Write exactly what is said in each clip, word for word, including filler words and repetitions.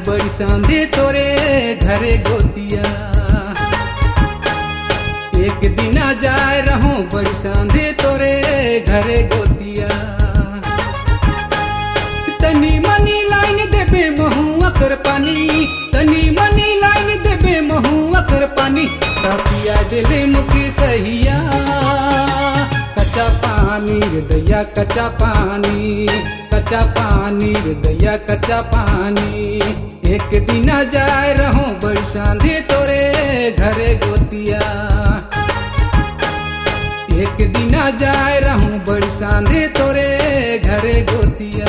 बड़ी सांधे तोरे घरे गोतिया। एक दिन आ जाए रहूं बड़ी सांधे तोरे घरे गोतिया। तनी मनी लाइन देबे महुआ कर पानी, तनी मनी लाइन देबे महुआ कर पानी। पिया दिले मुकी सहिया कच्चा पानी हृदया कच्चा पानी, कच्चा पानी हृदया कच्चा पानी। एक दिन आ जाए रहूं बड़ी सांधे तोरे घरे गोतिया। एक दिन आ जाए रहूं बड़ी सांधे तोरे घरे गोतिया।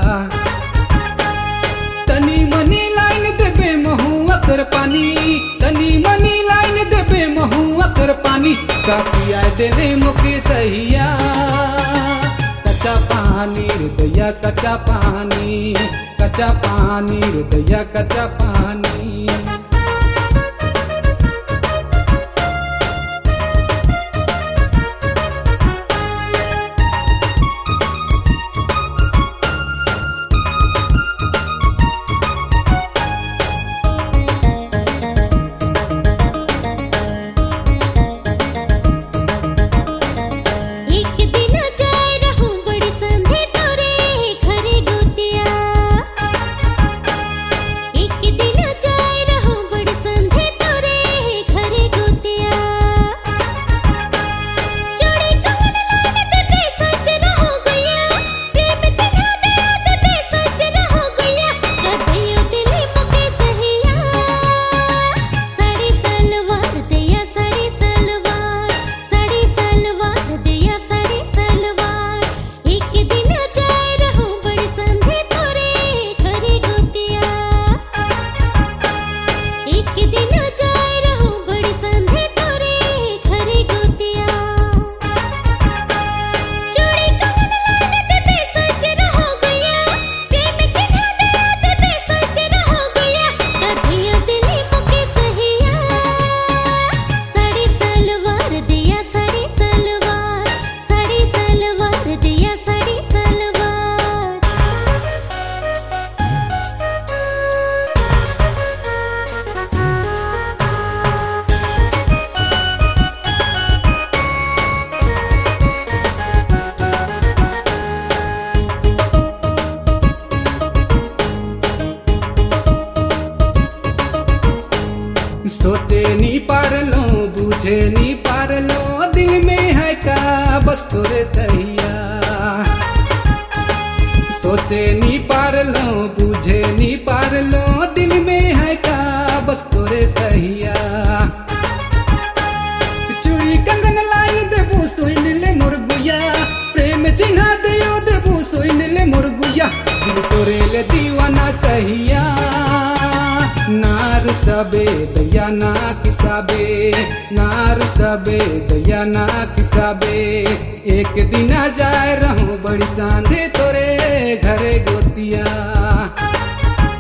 तनी मनी लाइन देबे महुआ कर पानी, तनी मनी लाइन देबे महुआ कर पानी। पिया दिले मुके सहिया कच्चा पानी हृदया कच्चा पानी, कच्चा पानी हृदया कच्चा पानी। सोचे नी पार लो बूझे नी पार लो दिल में है का बस तोरे सहिया। सोचे नी पार लो बूझे नी पार लो दिल में है का बस तोरे सहिया। चूड़ी कंगन लाइन देबू सोइन ले मुर्गुया, प्रेम चिन्हा दियो देबू सोइन ले मुर्गुया। दिल तोरे ले दीवाना सहिया नार सबे दया ना किसाबे, नार सबे दया ना किसाबे। एक दिन आ जाए रहूं बड़ी सांधे तोरे घरे गोतिया।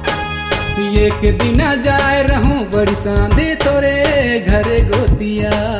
एक दिन आ जाए रहूं बड़ी सांधे तोरे घरे गोतिया।